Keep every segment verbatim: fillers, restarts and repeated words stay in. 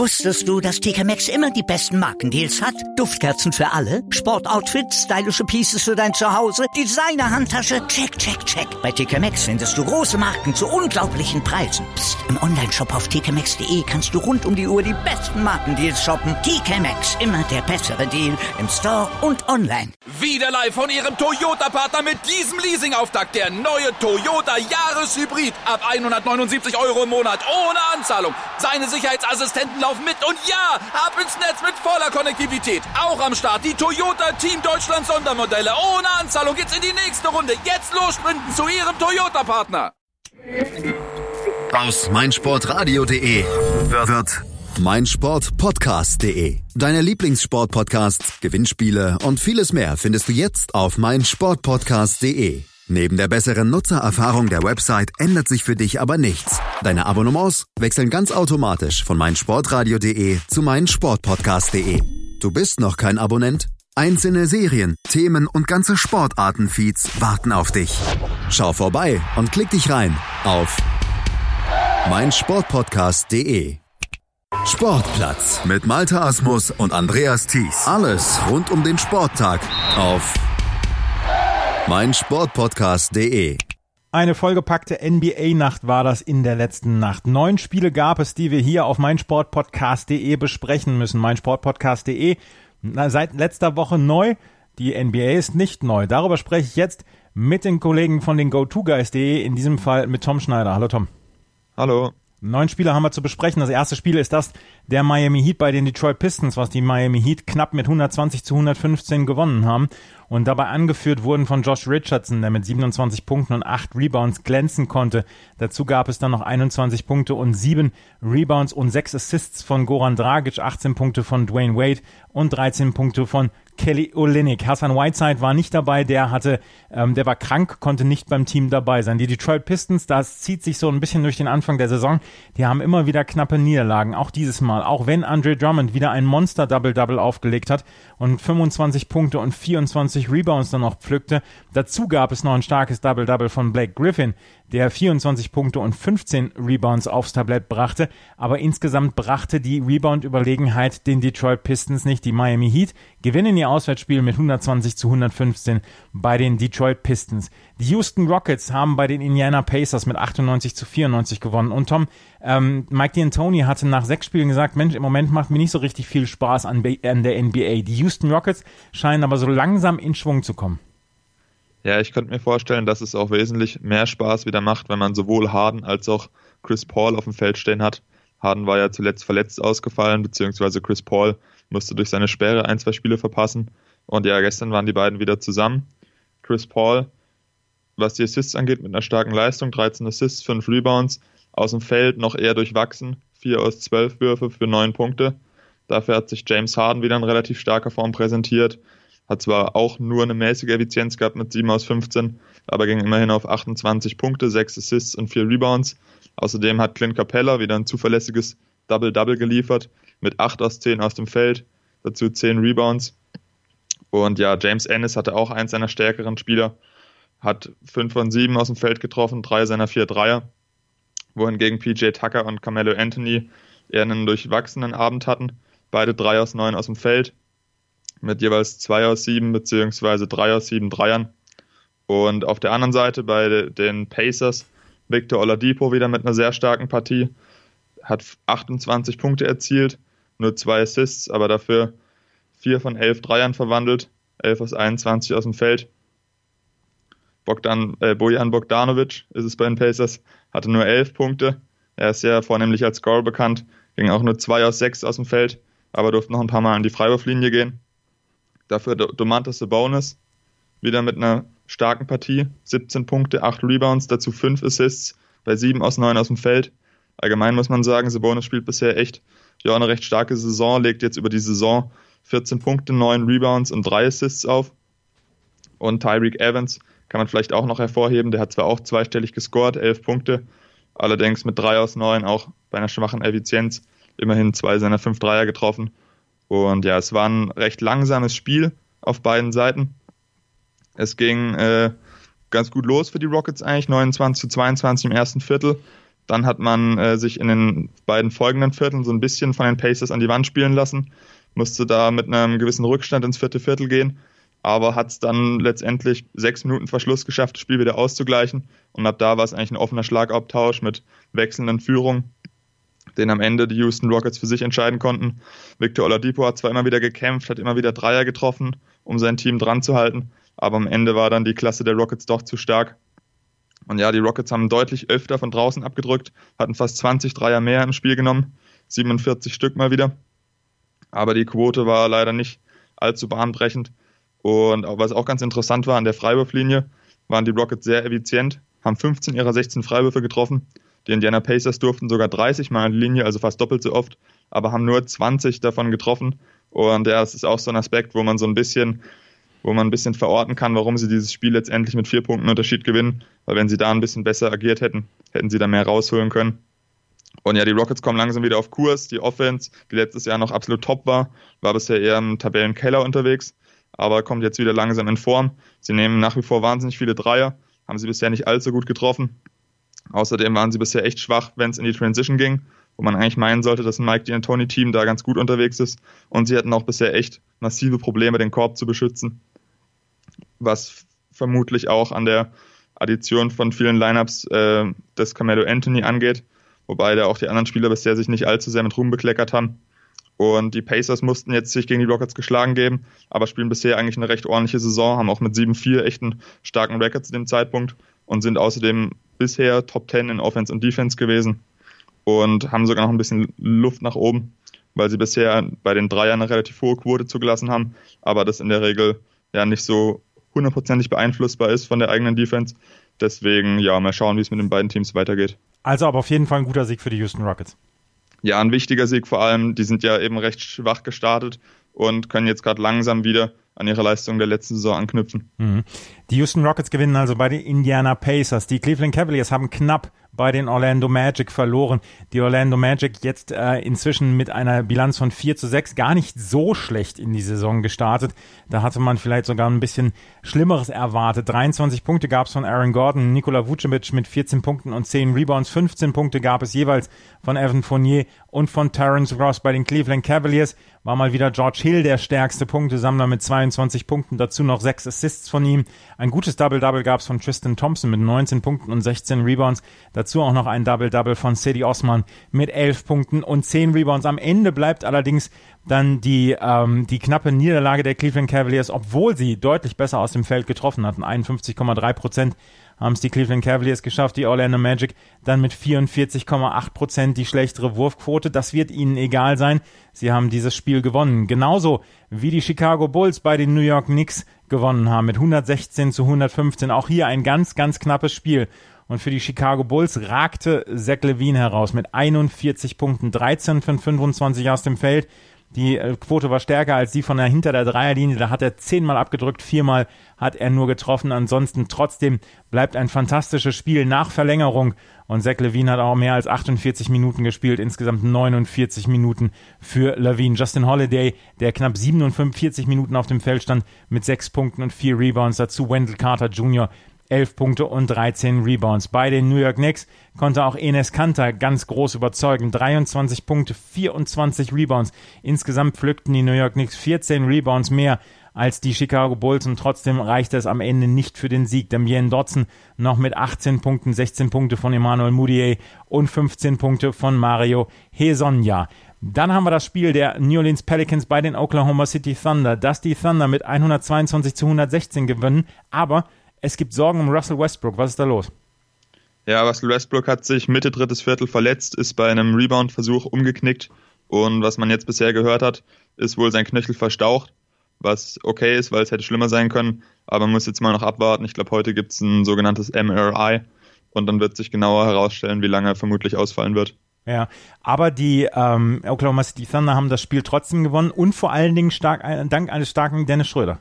Wusstest du, dass T K Maxx immer die besten Markendeals hat? Duftkerzen für alle, Sportoutfits, stylische Pieces für dein Zuhause, Designer-Handtasche, check, check, check. Bei T K Maxx findest du große Marken zu unglaublichen Preisen. Psst. Im Onlineshop auf t k maxx punkt d e kannst du rund um die Uhr die besten Markendeals shoppen. T K Maxx, immer der bessere Deal im Store und online. Wieder live von Ihrem Toyota-Partner mit diesem Leasing-Auftakt. Der neue Toyota Jahreshybrid. Ab hundertneunundsiebzig Euro im Monat ohne Anzahlung. Seine Sicherheitsassistenten laufen mit und ja, ab ins Netz mit voller Konnektivität. Auch am Start die Toyota Team Deutschland Sondermodelle. Ohne Anzahlung geht's in die nächste Runde. Jetzt los sprinten zu Ihrem Toyota-Partner. Aus meinsportradio punkt de wird meinsportpodcast punkt de. Deine Lieblingssportpodcasts, Gewinnspiele und vieles mehr findest du jetzt auf meinsportpodcast punkt de. Neben der besseren Nutzererfahrung der Website ändert sich für dich aber nichts. Deine Abonnements wechseln ganz automatisch von meinsportradio punkt de zu meinsportpodcast punkt de. Du bist noch kein Abonnent? Einzelne Serien, Themen und ganze Sportartenfeeds warten auf dich. Schau vorbei und klick dich rein auf meinsportpodcast punkt de. Sportplatz mit Malte Asmus und Andreas Thies. Alles rund um den Sporttag auf meinsportpodcast punkt de. Eine vollgepackte N B A-Nacht war das in der letzten Nacht. Neun Spiele gab es, die wir hier auf meinsportpodcast punkt de besprechen müssen. meinsportpodcast punkt de, seit letzter Woche neu. Die N B A ist nicht neu. Darüber spreche ich jetzt mit den Kollegen von den go to guys punkt de, in diesem Fall mit Tom Schneider. Hallo Tom. Hallo. Neun Spiele haben wir zu besprechen. Das erste Spiel ist das der Miami Heat bei den Detroit Pistons, was die Miami Heat knapp mit hundertzwanzig zu hundertfünfzehn gewonnen haben und dabei angeführt wurden von Josh Richardson, der mit siebenundzwanzig Punkten und acht Rebounds glänzen konnte. Dazu gab es dann noch einundzwanzig Punkte und sieben Rebounds und sechs Assists von Goran Dragic, achtzehn Punkte von Dwayne Wade und dreizehn Punkte von Kelly Olynyk. Hassan Whiteside war nicht dabei, der hatte, ähm, der war krank, konnte nicht beim Team dabei sein. Die Detroit Pistons, das zieht sich so ein bisschen durch den Anfang der Saison, die haben immer wieder knappe Niederlagen, auch dieses Mal, auch wenn Andre Drummond wieder ein Monster-Double-Double aufgelegt hat und fünfundzwanzig Punkte und vierundzwanzig Rebounds dann noch pflückte. Dazu gab es noch ein starkes Double-Double von Blake Griffin, der vierundzwanzig Punkte und fünfzehn Rebounds aufs Tablett brachte, aber insgesamt brachte die Rebound-Überlegenheit den Detroit Pistons nicht. Die Miami Heat gewinnen ihr Auswärtsspiel mit hundertzwanzig zu hundertfünfzehn bei den Detroit Pistons. Die Houston Rockets haben bei den Indiana Pacers mit achtundneunzig zu vierundneunzig gewonnen. Und Tom, ähm, Mike D'Antoni hatte nach sechs Spielen gesagt, Mensch, im Moment macht mir nicht so richtig viel Spaß an, an der N B A. Die Houston Rockets scheinen aber so langsam in Schwung zu kommen. Ja, ich könnte mir vorstellen, dass es auch wesentlich mehr Spaß wieder macht, wenn man sowohl Harden als auch Chris Paul auf dem Feld stehen hat. Harden war ja zuletzt verletzt ausgefallen, beziehungsweise Chris Paul musste durch seine Sperre ein, zwei Spiele verpassen. Und ja, gestern waren die beiden wieder zusammen. Chris Paul, was die Assists angeht, mit einer starken Leistung, dreizehn Assists, fünf Rebounds, aus dem Feld noch eher durchwachsen, vier aus zwölf Würfe für neun Punkte. Dafür hat sich James Harden wieder in relativ starker Form präsentiert. Hat zwar auch nur eine mäßige Effizienz gehabt mit sieben aus fünfzehn, aber ging immerhin auf achtundzwanzig Punkte, sechs Assists und vier Rebounds. Außerdem hat Clint Capella wieder ein zuverlässiges Double-Double geliefert mit acht aus zehn aus dem Feld, dazu zehn Rebounds. Und ja, James Ennis hatte auch eins seiner stärkeren Spieler, hat fünf von sieben aus dem Feld getroffen, drei seiner vier Dreier, wohingegen P J Tucker und Carmelo Anthony eher einen durchwachsenen Abend hatten, beide drei aus neun aus dem Feld, mit jeweils zwei aus sieben beziehungsweise drei aus sieben Dreiern. Und auf der anderen Seite bei den Pacers Victor Oladipo wieder mit einer sehr starken Partie, hat achtundzwanzig Punkte erzielt, nur zwei Assists, aber dafür vier von elf Dreiern verwandelt, elf aus einundzwanzig aus dem Feld. Bogdan, äh, Bojan Bogdanovic ist es bei den Pacers, hatte nur elf Punkte, er ist sehr vornehmlich als Scorer bekannt, ging auch nur zwei aus sechs aus dem Feld, aber durfte noch ein paar Mal an die Freiwurflinie gehen. Dafür Domantas Sabonis, wieder mit einer starken Partie, siebzehn Punkte, acht Rebounds, dazu fünf Assists, bei sieben aus neun aus dem Feld. Allgemein muss man sagen, Sabonis spielt bisher echt ja eine recht starke Saison, legt jetzt über die Saison vierzehn Punkte, neun Rebounds und drei Assists auf. Und Tyreke Evans kann man vielleicht auch noch hervorheben, der hat zwar auch zweistellig gescored, elf Punkte, allerdings mit drei aus neun, auch bei einer schwachen Effizienz, immerhin zwei seiner fünf Dreier getroffen. Und ja, es war ein recht langsames Spiel auf beiden Seiten. Es ging äh, ganz gut los für die Rockets eigentlich, neunundzwanzig zu zweiundzwanzig im ersten Viertel, Dann hat man äh, sich in den beiden folgenden Vierteln so ein bisschen von den Pacers an die Wand spielen lassen, musste da mit einem gewissen Rückstand ins vierte Viertel gehen, aber hat es dann letztendlich sechs Minuten vor Schluss geschafft, das Spiel wieder auszugleichen. Und ab da war es eigentlich ein offener Schlagabtausch mit wechselnden Führungen, den am Ende die Houston Rockets für sich entscheiden konnten. Victor Oladipo hat zwar immer wieder gekämpft, hat immer wieder Dreier getroffen, um sein Team dran zu halten, aber am Ende war dann die Klasse der Rockets doch zu stark. Und ja, die Rockets haben deutlich öfter von draußen abgedrückt, hatten fast zwanzig Dreier mehr im Spiel genommen, siebenundvierzig Stück mal wieder. Aber die Quote war leider nicht allzu bahnbrechend. Und was auch ganz interessant war, an der Freiwurflinie waren die Rockets sehr effizient, haben fünfzehn ihrer sechzehn Freiwürfe getroffen. Die Indiana Pacers durften sogar dreißig Mal an die Linie, also fast doppelt so oft, aber haben nur zwanzig davon getroffen. Und ja, das ist auch so ein Aspekt, wo man so ein bisschen, wo man ein bisschen verorten kann, warum sie dieses Spiel letztendlich mit vier Punkten Unterschied gewinnen. Weil wenn sie da ein bisschen besser agiert hätten, hätten sie da mehr rausholen können. Und ja, die Rockets kommen langsam wieder auf Kurs. Die Offense, die letztes Jahr noch absolut top war, war bisher eher im Tabellenkeller unterwegs, aber kommt jetzt wieder langsam in Form. Sie nehmen nach wie vor wahnsinnig viele Dreier, haben sie bisher nicht allzu gut getroffen. Außerdem waren sie bisher echt schwach, wenn es in die Transition ging, wo man eigentlich meinen sollte, dass ein Mike D'Antoni-Team da ganz gut unterwegs ist. Und sie hatten auch bisher echt massive Probleme, den Korb zu beschützen, was vermutlich auch an der Addition von vielen Lineups äh, des Carmelo Anthony angeht, wobei da auch die anderen Spieler bisher sich nicht allzu sehr mit Ruhm bekleckert haben. Und die Pacers mussten jetzt sich gegen die Rockets geschlagen geben, aber spielen bisher eigentlich eine recht ordentliche Saison, haben auch mit sieben vier echt einen starken Record zu dem Zeitpunkt und sind außerdem bisher Top zehn in Offense und Defense gewesen und haben sogar noch ein bisschen Luft nach oben, weil sie bisher bei den Dreiern eine relativ hohe Quote zugelassen haben, aber das in der Regel ja nicht so hundertprozentig beeinflussbar ist von der eigenen Defense. Deswegen, ja, mal schauen, wie es mit den beiden Teams weitergeht. Also aber auf jeden Fall ein guter Sieg für die Houston Rockets. Ja, ein wichtiger Sieg vor allem. Die sind ja eben recht schwach gestartet und können jetzt gerade langsam wieder an ihre Leistung der letzten Saison anknüpfen. Mhm. Die Houston Rockets gewinnen also bei den Indiana Pacers. Die Cleveland Cavaliers haben knapp bei den Orlando Magic verloren. Die Orlando Magic jetzt äh, inzwischen mit einer Bilanz von vier zu sechs gar nicht so schlecht in die Saison gestartet. Da hatte man vielleicht sogar ein bisschen Schlimmeres erwartet. dreiundzwanzig Punkte gab es von Aaron Gordon, Nikola Vucevic mit vierzehn Punkten und zehn Rebounds. fünfzehn Punkte gab es jeweils von Evan Fournier und von Terrence Ross. Bei den Cleveland Cavaliers war mal wieder George Hill der stärkste Punktesammler mit zweiundzwanzig Punkten. Dazu noch sechs Assists von ihm. Ein gutes Double-Double gab es von Tristan Thompson mit neunzehn Punkten und sechzehn Rebounds. Dazu auch noch ein Double-Double von Cedi Osman mit elf Punkten und zehn Rebounds. Am Ende bleibt allerdings dann die, ähm, die knappe Niederlage der Cleveland Cavaliers, obwohl sie deutlich besser aus dem Feld getroffen hatten. einundfünfzig Komma drei Prozent haben es die Cleveland Cavaliers geschafft, die Orlando Magic dann mit vierundvierzig Komma acht Prozent die schlechtere Wurfquote. Das wird ihnen egal sein. Sie haben dieses Spiel gewonnen. Genauso wie die Chicago Bulls bei den New York Knicks gewonnen haben mit hundertsechzehn zu hundertfünfzehn. Auch hier ein ganz, ganz knappes Spiel. Und für die Chicago Bulls ragte Zach LaVine heraus mit einundvierzig Punkten, dreizehn von fünfundzwanzig aus dem Feld. Die Quote war stärker als die von der hinter der Dreierlinie. Da hat er zehnmal abgedrückt, viermal hat er nur getroffen. Ansonsten trotzdem bleibt ein fantastisches Spiel nach Verlängerung. Und Zach LaVine hat auch mehr als achtundvierzig Minuten gespielt, insgesamt neunundvierzig Minuten für LaVine. Justin Holiday, der knapp siebenundfünfzig Minuten auf dem Feld stand, mit sechs Punkten und vier Rebounds. Dazu Wendell Carter Junior elf Punkte und dreizehn Rebounds. Bei den New York Knicks konnte auch Enes Kanter ganz groß überzeugen. dreiundzwanzig Punkte, vierundzwanzig Rebounds. Insgesamt pflückten die New York Knicks vierzehn Rebounds mehr als die Chicago Bulls und trotzdem reichte es am Ende nicht für den Sieg. Damian Dotson noch mit achtzehn Punkten, sechzehn Punkte von Emmanuel Mudiay und fünfzehn Punkte von Mario Hezonja. Dann haben wir das Spiel der New Orleans Pelicans bei den Oklahoma City Thunder, dass die Thunder mit hundertzweiundzwanzig zu hundertsechzehn gewinnen, aber es gibt Sorgen um Russell Westbrook. Was ist da los? Ja, Russell Westbrook hat sich Mitte drittes Viertel verletzt, ist bei einem Rebound-Versuch umgeknickt und was man jetzt bisher gehört hat, ist wohl sein Knöchel verstaucht, was okay ist, weil es hätte schlimmer sein können, aber man muss jetzt mal noch abwarten. Ich glaube, heute gibt es ein sogenanntes M R I und dann wird sich genauer herausstellen, wie lange er vermutlich ausfallen wird. Ja, aber die ähm, Oklahoma City Thunder haben das Spiel trotzdem gewonnen und vor allen Dingen stark, dank eines starken Dennis Schröder.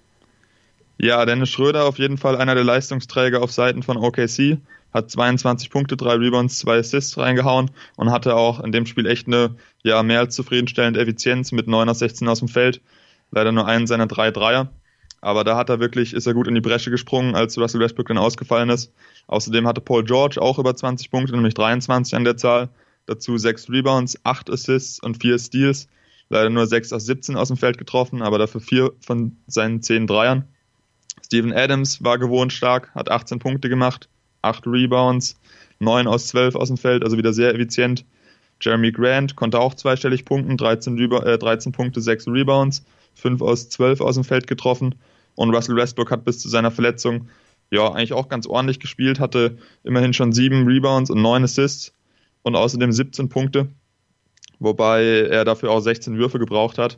Ja, Dennis Schröder auf jeden Fall einer der Leistungsträger auf Seiten von O K C, hat zweiundzwanzig Punkte, drei Rebounds, zwei Assists reingehauen und hatte auch in dem Spiel echt eine ja mehr als zufriedenstellende Effizienz mit neun aus sechzehn aus dem Feld. Leider nur einen seiner drei Dreier. Aber da hat er wirklich, ist er gut in die Bresche gesprungen, als Russell Westbrook dann ausgefallen ist. Außerdem hatte Paul George auch über zwanzig Punkte, nämlich dreiundzwanzig an der Zahl. Dazu sechs Rebounds, acht Assists und vier Steals. Leider nur sechs aus siebzehn aus dem Feld getroffen, aber dafür vier von seinen zehn Dreiern. Steven Adams war gewohnt stark, hat achtzehn Punkte gemacht, acht Rebounds, neun aus zwölf aus dem Feld, also wieder sehr effizient. Jeremy Grant konnte auch zweistellig punkten, dreizehn, Reba- äh, dreizehn Punkte, sechs Rebounds, fünf aus zwölf aus dem Feld getroffen. Und Russell Westbrook hat bis zu seiner Verletzung ja eigentlich auch ganz ordentlich gespielt, hatte immerhin schon sieben Rebounds und neun Assists und außerdem siebzehn Punkte, wobei er dafür auch sechzehn Würfe gebraucht hat.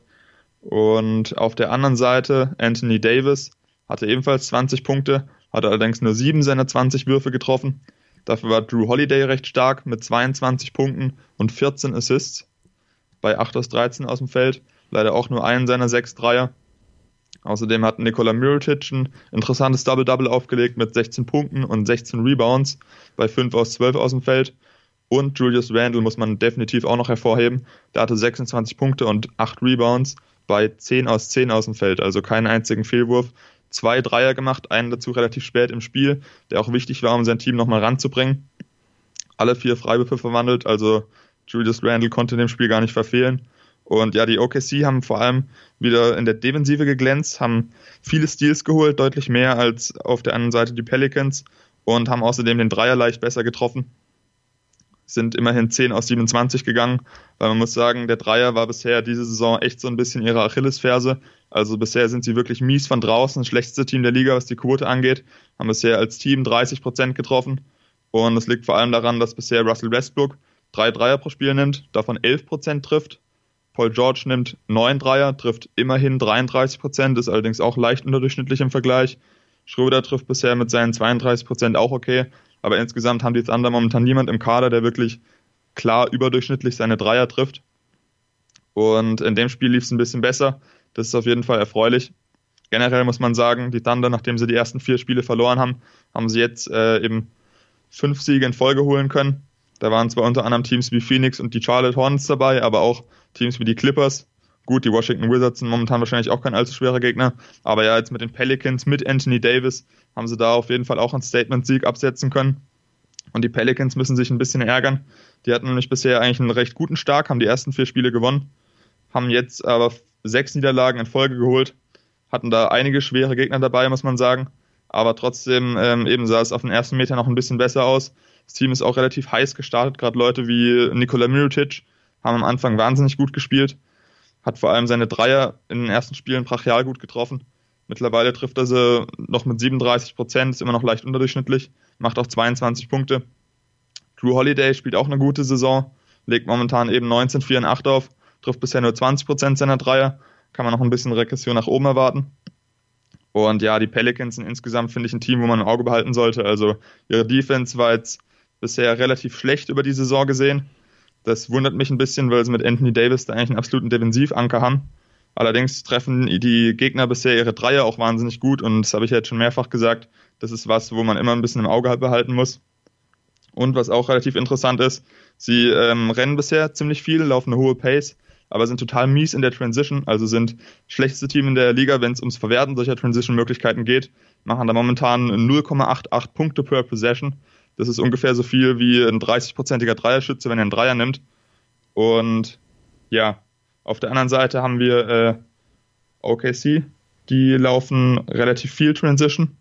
Und auf der anderen Seite Anthony Davis hatte ebenfalls zwanzig Punkte, hatte allerdings nur sieben seiner zwanzig Würfe getroffen. Dafür war Drew Holiday recht stark mit zweiundzwanzig Punkten und vierzehn Assists bei acht aus dreizehn aus dem Feld. Leider auch nur einen seiner sechs Dreier. Außerdem hat Nikola Mirotic ein interessantes Double-Double aufgelegt mit sechzehn Punkten und sechzehn Rebounds bei fünf aus zwölf aus dem Feld. Und Julius Randle muss man definitiv auch noch hervorheben. Der hatte sechsundzwanzig Punkte und acht Rebounds bei zehn aus zehn aus dem Feld. Also keinen einzigen Fehlwurf. Zwei Dreier gemacht, einen dazu relativ spät im Spiel, der auch wichtig war, um sein Team nochmal ranzubringen. Alle vier Freiwürfe verwandelt, also Julius Randle konnte in dem Spiel gar nicht verfehlen. Und ja, die O K C haben vor allem wieder in der Defensive geglänzt, haben viele Steals geholt, deutlich mehr als auf der anderen Seite die Pelicans und haben außerdem den Dreier leicht besser getroffen. Sind immerhin zehn aus siebenundzwanzig gegangen, weil man muss sagen, der Dreier war bisher diese Saison echt so ein bisschen ihre Achillesferse. Also bisher sind sie wirklich mies von draußen, das schlechteste Team der Liga, was die Quote angeht, haben bisher als Team dreißig Prozent getroffen. Und das liegt vor allem daran, dass bisher Russell Westbrook drei Dreier pro Spiel nimmt, davon elf Prozent trifft. Paul George nimmt neun Dreier, trifft immerhin dreiunddreißig Prozent, ist allerdings auch leicht unterdurchschnittlich im Vergleich. Schröder trifft bisher mit seinen zweiunddreißig Prozent auch okay, aber insgesamt haben die Thunder momentan niemand im Kader, der wirklich klar überdurchschnittlich seine Dreier trifft. Und in dem Spiel lief es ein bisschen besser, das ist auf jeden Fall erfreulich. Generell muss man sagen, die Thunder, nachdem sie die ersten vier Spiele verloren haben, haben sie jetzt äh, eben fünf Siege in Folge holen können. Da waren zwar unter anderem Teams wie Phoenix und die Charlotte Hornets dabei, aber auch Teams wie die Clippers. Gut, die Washington Wizards sind momentan wahrscheinlich auch kein allzu schwerer Gegner, aber ja, jetzt mit den Pelicans, mit Anthony Davis, haben sie da auf jeden Fall auch einen Statement-Sieg absetzen können. Und die Pelicans müssen sich ein bisschen ärgern. Die hatten nämlich bisher eigentlich einen recht guten Start, haben die ersten vier Spiele gewonnen, haben jetzt aber sechs Niederlagen in Folge geholt, hatten da einige schwere Gegner dabei, muss man sagen, aber trotzdem ähm, eben sah es auf den ersten Meter noch ein bisschen besser aus. Das Team ist auch relativ heiß gestartet, gerade Leute wie Nikola Mirotic haben am Anfang wahnsinnig gut gespielt, hat vor allem seine Dreier in den ersten Spielen brachial gut getroffen. Mittlerweile trifft er sie noch mit siebenunddreißig Prozent, ist immer noch leicht unterdurchschnittlich, macht auch zweiundzwanzig Punkte. Drew Holiday spielt auch eine gute Saison, legt momentan eben neunzehn, vier und acht auf, trifft bisher nur zwanzig Prozent seiner Dreier, kann man noch ein bisschen Regression nach oben erwarten. Und ja, die Pelicans sind insgesamt, finde ich, ein Team, wo man im Auge behalten sollte. Also ihre Defense war jetzt bisher relativ schlecht über die Saison gesehen. Das wundert mich ein bisschen, weil sie mit Anthony Davis da eigentlich einen absoluten Defensivanker haben. Allerdings treffen die Gegner bisher ihre Dreier auch wahnsinnig gut und das habe ich jetzt schon mehrfach gesagt. Das ist was, wo man immer ein bisschen im Auge behalten muss. Und was auch relativ interessant ist, sie ähm, rennen bisher ziemlich viel, laufen eine hohe Pace, aber sind total mies in der Transition, also sind schlechteste Team in der Liga, wenn es ums Verwerten solcher Transition-Möglichkeiten geht, machen da momentan null Komma achtzig Punkte per Possession. Das ist ungefähr so viel wie ein dreißig-prozentiger Dreierschütze, wenn er einen Dreier nimmt. Und ja, auf der anderen Seite haben wir äh, O K C, die laufen relativ viel Transition,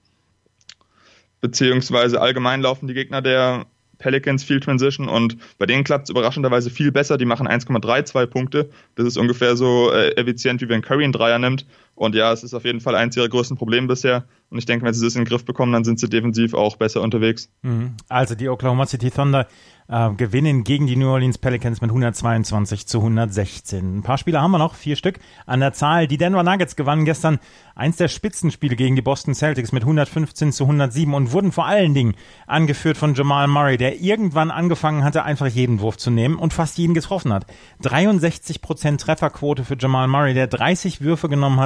beziehungsweise allgemein laufen die Gegner der Pelicans viel Transition und bei denen klappt es überraschenderweise viel besser. Die machen eins Komma zweiunddreißig Punkte. Das ist ungefähr so äh, effizient, wie wenn Curry einen Dreier nimmt. Und ja, es ist auf jeden Fall eins ihrer größten Probleme bisher. Und ich denke, wenn sie das in den Griff bekommen, dann sind sie defensiv auch besser unterwegs. Also die Oklahoma City Thunder äh, gewinnen gegen die New Orleans Pelicans mit hundertzweiundzwanzig zu hundertsechzehn. Ein paar Spiele haben wir noch, vier Stück an der Zahl. Die Denver Nuggets gewannen gestern eins der Spitzenspiele gegen die Boston Celtics mit hundertfünfzehn zu hundertsieben und wurden vor allen Dingen angeführt von Jamal Murray, der irgendwann angefangen hatte, einfach jeden Wurf zu nehmen und fast jeden getroffen hat. dreiundsechzig Prozent Trefferquote für Jamal Murray, der dreißig Würfe genommen hat,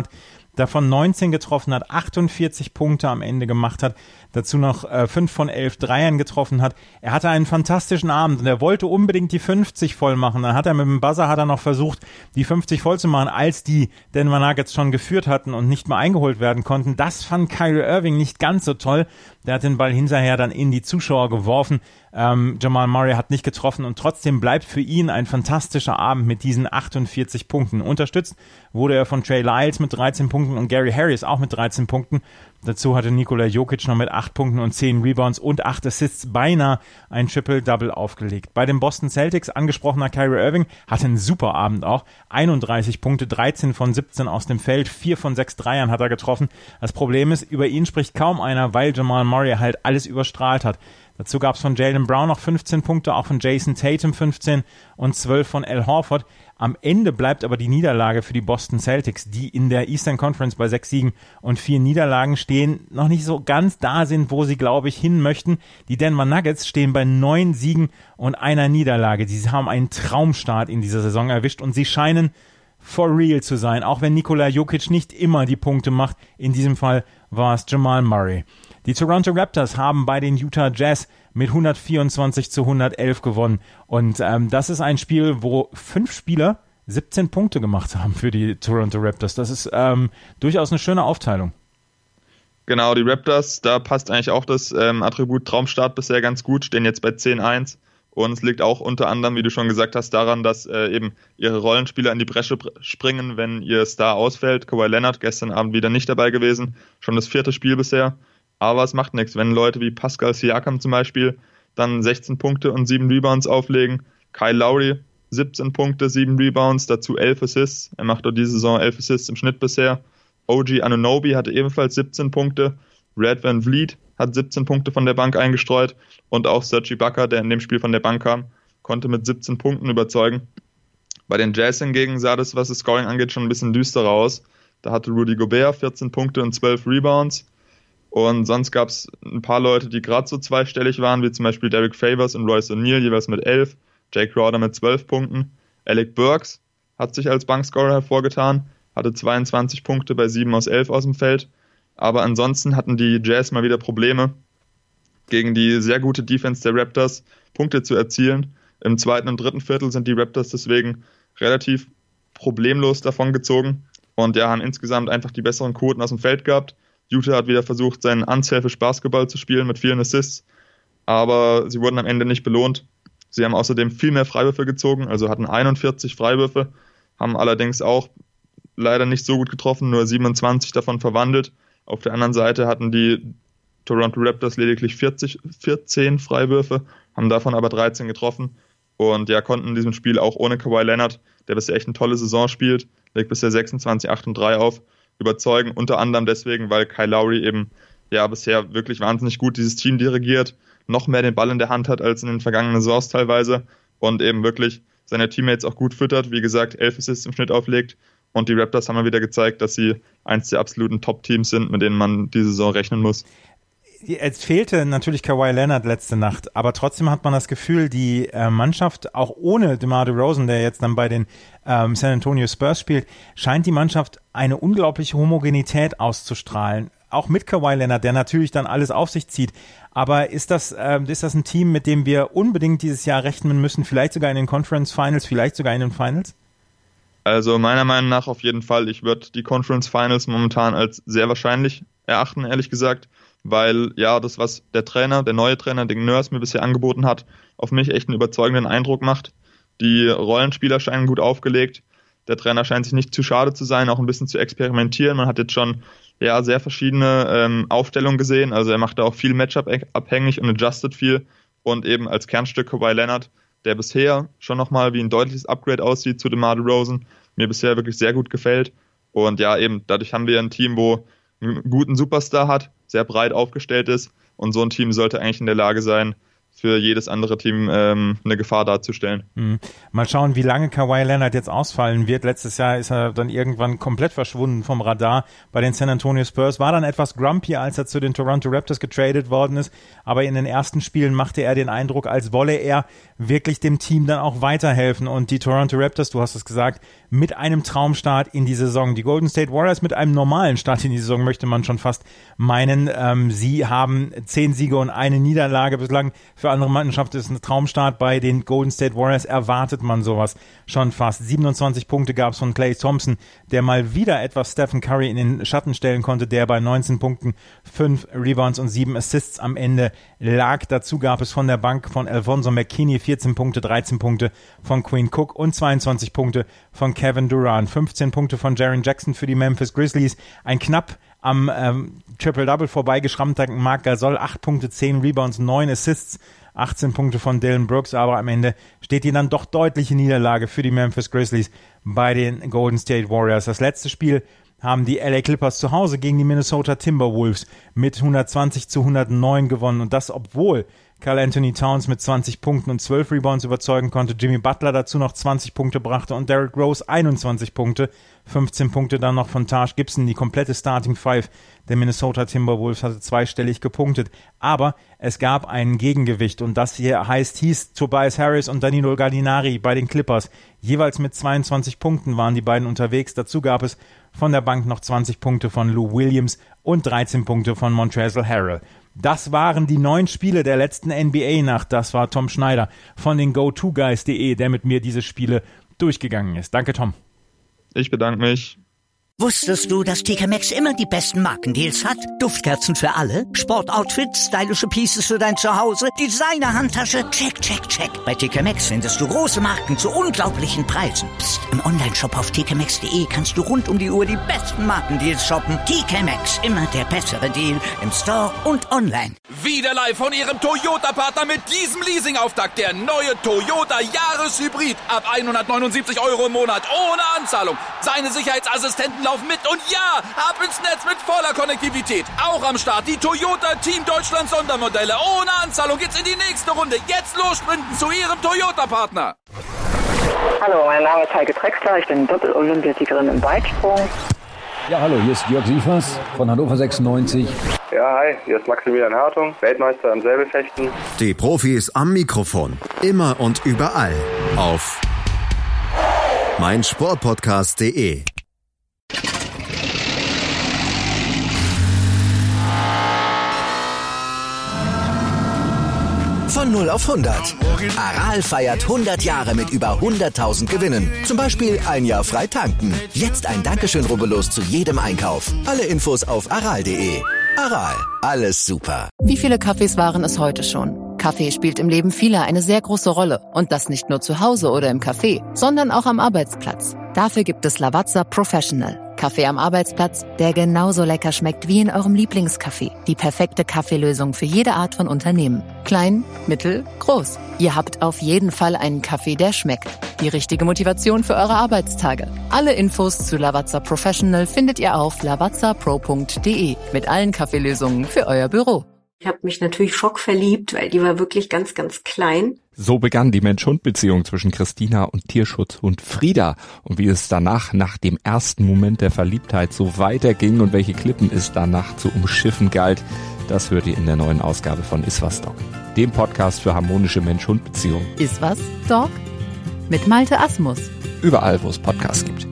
davon neunzehn getroffen hat, achtundvierzig Punkte am Ende gemacht hat, dazu noch äh, fünf von elf Dreiern getroffen hat. Er hatte einen fantastischen Abend und er wollte unbedingt die fünfzig voll machen. Dann hat er mit dem Buzzer hat er noch versucht, die fünfzig voll zu machen, als die Denver Nuggets schon geführt hatten und nicht mehr eingeholt werden konnten. Das fand Kyrie Irving nicht ganz so toll. Der hat den Ball hinterher dann in die Zuschauer geworfen. Ähm, Jamal Murray hat nicht getroffen und trotzdem bleibt für ihn ein fantastischer Abend mit diesen achtundvierzig Punkten. Unterstützt wurde er von Trey Lyles mit dreizehn Punkten und Gary Harris auch mit dreizehn Punkten. Dazu hatte Nikola Jokic noch mit acht Punkten und zehn Rebounds und acht Assists beinahe ein Triple-Double aufgelegt. Bei den Boston Celtics, angesprochener Kyrie Irving, hatte einen super Abend auch. einunddreißig Punkte, dreizehn von siebzehn aus dem Feld, vier von sechs Dreiern hat er getroffen. Das Problem ist, über ihn spricht kaum einer, weil Jamal Murray halt alles überstrahlt hat. Dazu gab es von Jaylen Brown noch fünfzehn Punkte, auch von Jason Tatum fünfzehn und zwölf von Al Horford. Am Ende bleibt aber die Niederlage für die Boston Celtics, die in der Eastern Conference bei sechs Siegen und vier Niederlagen stehen, noch nicht so ganz da sind, wo sie, glaube ich, hin möchten. Die Denver Nuggets stehen bei neun Siegen und einer Niederlage. Sie haben einen Traumstart in dieser Saison erwischt und sie scheinen for real zu sein, auch wenn Nikola Jokic nicht immer die Punkte macht. In diesem Fall war es Jamal Murray. Die Toronto Raptors haben bei den Utah Jazz mit hundertvierundzwanzig zu hundertelf gewonnen. Und ähm, das ist ein Spiel, wo fünf Spieler siebzehn Punkte gemacht haben für die Toronto Raptors. Das ist ähm, durchaus eine schöne Aufteilung. Genau, die Raptors, da passt eigentlich auch das ähm, Attribut Traumstart bisher ganz gut, stehen jetzt bei zehn eins. Und es liegt auch unter anderem, wie du schon gesagt hast, daran, dass äh, eben ihre Rollenspieler in die Bresche springen, wenn ihr Star ausfällt. Kawhi Leonard gestern Abend wieder nicht dabei gewesen, schon das vierte Spiel bisher. Aber es macht nichts, wenn Leute wie Pascal Siakam zum Beispiel dann sechzehn Punkte und sieben Rebounds auflegen. Kyle Lowry siebzehn Punkte, sieben Rebounds, dazu elf Assists. Er macht auch diese Saison elf Assists im Schnitt bisher. O G Anunoby hatte ebenfalls siebzehn Punkte. Red Van Vliet hat siebzehn Punkte von der Bank eingestreut. Und auch Serge Ibaka, der in dem Spiel von der Bank kam, konnte mit siebzehn Punkten überzeugen. Bei den Jazz hingegen sah das, was das Scoring angeht, schon ein bisschen düsterer aus. Da hatte Rudy Gobert vierzehn Punkte und zwölf Rebounds. Und sonst gab es ein paar Leute, die gerade so zweistellig waren, wie zum Beispiel Derek Favors und Royce O'Neal, jeweils mit elf. Jake Crowder mit zwölf Punkten. Alec Burks hat sich als Bankscorer hervorgetan, hatte zweiundzwanzig Punkte bei sieben aus elf aus dem Feld. Aber ansonsten hatten die Jazz mal wieder Probleme, gegen die sehr gute Defense der Raptors Punkte zu erzielen. Im zweiten und dritten Viertel sind die Raptors deswegen relativ problemlos davon gezogen und ja, haben insgesamt einfach die besseren Quoten aus dem Feld gehabt. Utah hat wieder versucht, seinen unselfish Basketball zu spielen mit vielen Assists, aber sie wurden am Ende nicht belohnt. Sie haben außerdem viel mehr Freiwürfe gezogen, also hatten einundvierzig Freiwürfe, haben allerdings auch leider nicht so gut getroffen, nur siebenundzwanzig davon verwandelt. Auf der anderen Seite hatten die Toronto Raptors lediglich vierzig, vierzehn Freiwürfe, haben davon aber dreizehn getroffen und ja, konnten in diesem Spiel auch ohne Kawhi Leonard, der bisher echt eine tolle Saison spielt, legt bisher sechsundzwanzig, acht und drei auf, überzeugen, unter anderem deswegen, weil Kyle Lowry eben ja bisher wirklich wahnsinnig gut dieses Team dirigiert, noch mehr den Ball in der Hand hat als in den vergangenen Saisons teilweise und eben wirklich seine Teammates auch gut füttert, wie gesagt, elf Assists im Schnitt auflegt und die Raptors haben mal wieder gezeigt, dass sie eins der absoluten Top-Teams sind, mit denen man diese Saison rechnen muss. Es fehlte natürlich Kawhi Leonard letzte Nacht, aber trotzdem hat man das Gefühl, die äh, Mannschaft, auch ohne DeMar DeRozan, der jetzt dann bei den ähm, San Antonio Spurs spielt, scheint die Mannschaft eine unglaubliche Homogenität auszustrahlen. Auch mit Kawhi Leonard, der natürlich dann alles auf sich zieht. Aber ist das, äh, ist das ein Team, mit dem wir unbedingt dieses Jahr rechnen müssen, vielleicht sogar in den Conference Finals, vielleicht sogar in den Finals? Also meiner Meinung nach auf jeden Fall. Ich würde die Conference Finals momentan als sehr wahrscheinlich erachten, ehrlich gesagt. Weil ja, das, was der Trainer, der neue Trainer, Nick Nurse mir bisher angeboten hat, auf mich echt einen überzeugenden Eindruck macht. Die Rollenspieler scheinen gut aufgelegt. Der Trainer scheint sich nicht zu schade zu sein, auch ein bisschen zu experimentieren. Man hat jetzt schon ja sehr verschiedene ähm, Aufstellungen gesehen. Also er macht da auch viel Matchup-abhängig und adjusted viel. Und eben als Kernstück Kawhi Leonard, der bisher schon nochmal wie ein deutliches Upgrade aussieht zu DeMar DeRozan, mir bisher wirklich sehr gut gefällt. Und ja, eben dadurch haben wir ein Team, wo einen guten Superstar hat, sehr breit aufgestellt ist und so ein Team sollte eigentlich in der Lage sein, für jedes andere Team ähm, eine Gefahr darzustellen. Mhm. Mal schauen, wie lange Kawhi Leonard jetzt ausfallen wird. Letztes Jahr ist er dann irgendwann komplett verschwunden vom Radar bei den San Antonio Spurs, war dann etwas grumpy, als er zu den Toronto Raptors getradet worden ist, aber in den ersten Spielen machte er den Eindruck, als wolle er wirklich dem Team dann auch weiterhelfen, und die Toronto Raptors, du hast es gesagt, mit einem Traumstart in die Saison. Die Golden State Warriors mit einem normalen Start in die Saison, möchte man schon fast meinen. Ähm, sie haben zehn Siege und eine Niederlage bislang. Für andere Mannschaften ist ein Traumstart. Bei den Golden State Warriors erwartet man sowas schon fast. siebenundzwanzig Punkte gab es von Klay Thompson, der mal wieder etwas Stephen Curry in den Schatten stellen konnte, der bei neunzehn Punkten, fünf Rebounds und sieben Assists am Ende lag. Dazu gab es von der Bank von Alfonso McKinney vierzehn Punkte, dreizehn Punkte von Quinn Cook und zweiundzwanzig Punkte von Kevin Durant. fünfzehn Punkte von Jaren Jackson für die Memphis Grizzlies. Ein knapp am ähm, Triple-Double vorbeigeschrammter Marc Gasol, acht Punkte, zehn Rebounds, neun Assists, achtzehn Punkte von Dillon Brooks, aber am Ende steht die dann doch deutliche Niederlage für die Memphis Grizzlies bei den Golden State Warriors. Das letzte Spiel haben die L A Clippers zu Hause gegen die Minnesota Timberwolves mit hundertzwanzig zu hundertneun gewonnen, und das obwohl Karl Anthony Towns mit zwanzig Punkten und zwölf Rebounds überzeugen konnte, Jimmy Butler dazu noch zwanzig Punkte brachte und Derrick Rose einundzwanzig Punkte, fünfzehn Punkte dann noch von Taj Gibson. Die komplette Starting Five der Minnesota Timberwolves hatte zweistellig gepunktet, aber es gab ein Gegengewicht, und das hier heißt, hieß Tobias Harris und Danilo Gallinari bei den Clippers. Jeweils mit zweiundzwanzig Punkten waren die beiden unterwegs. Dazu gab es von der Bank noch zwanzig Punkte von Lou Williams und dreizehn Punkte von Montrezl Harrell. Das waren die neun Spiele der letzten N B A-Nacht. Das war Tom Schneider von den go to guys punkt de, der mit mir diese Spiele durchgegangen ist. Danke, Tom. Ich bedanke mich. Wusstest du, dass T K Maxx immer die besten Markendeals hat? Duftkerzen für alle, Sportoutfits, stylische Pieces für dein Zuhause, Designer-Handtasche, check, check, check. Bei T K Maxx findest du große Marken zu unglaublichen Preisen. Psst. Im Onlineshop auf t k maxx punkt de kannst du rund um die Uhr die besten Markendeals shoppen. T K Maxx, immer der bessere Deal im Store und online. Wieder live von ihrem Toyota-Partner mit diesem Leasing-Auftakt. Der neue Toyota Jahreshybrid. Ab hundertneunundsiebzig Euro im Monat ohne Anzahlung. Seine Sicherheitsassistenten laufen mit, und ja, ab ins Netz mit voller Konnektivität. Auch am Start die Toyota Team Deutschland Sondermodelle. Ohne Anzahlung geht's in die nächste Runde. Jetzt los sprinten zu ihrem Toyota-Partner. Hallo, mein Name ist Heike Drexler. Ich bin Doppel-Olympiasiegerin im Weitsprung. Ja, hallo, hier ist Jörg Sievers von Hannover sechsundneunzig. Ja, hi, hier ist Maximilian Hartung, Weltmeister im Säbelfechten. Die Profis am Mikrofon, immer und überall auf meinsportpodcast punkt de. Von null auf hundert. Aral feiert hundert Jahre mit über hunderttausend Gewinnen. Zum Beispiel ein Jahr frei tanken. Jetzt ein Dankeschön, rubbellos zu jedem Einkauf. Alle Infos auf aral punkt de. Aral, alles super. Wie viele Kaffees waren es heute schon? Kaffee spielt im Leben vieler eine sehr große Rolle. Und das nicht nur zu Hause oder im Café, sondern auch am Arbeitsplatz. Dafür gibt es Lavazza Professional. Kaffee am Arbeitsplatz, der genauso lecker schmeckt wie in eurem Lieblingscafé. Die perfekte Kaffeelösung für jede Art von Unternehmen. Klein, mittel, groß. Ihr habt auf jeden Fall einen Kaffee, der schmeckt. Die richtige Motivation für eure Arbeitstage. Alle Infos zu Lavazza Professional findet ihr auf lavazza pro punkt de mit allen Kaffeelösungen für euer Büro. Ich habe mich natürlich schockverliebt, weil die war wirklich ganz, ganz klein. So begann die Mensch-Hund-Beziehung zwischen Christina und Tierschutzhund Frieda. Und wie es danach, nach dem ersten Moment der Verliebtheit, so weiterging und welche Klippen es danach zu umschiffen galt, das hört ihr in der neuen Ausgabe von Iswas Dog, dem Podcast für harmonische Mensch-Hund-Beziehungen. Iswas Dog? Mit Malte Asmus. Überall, wo es Podcasts gibt.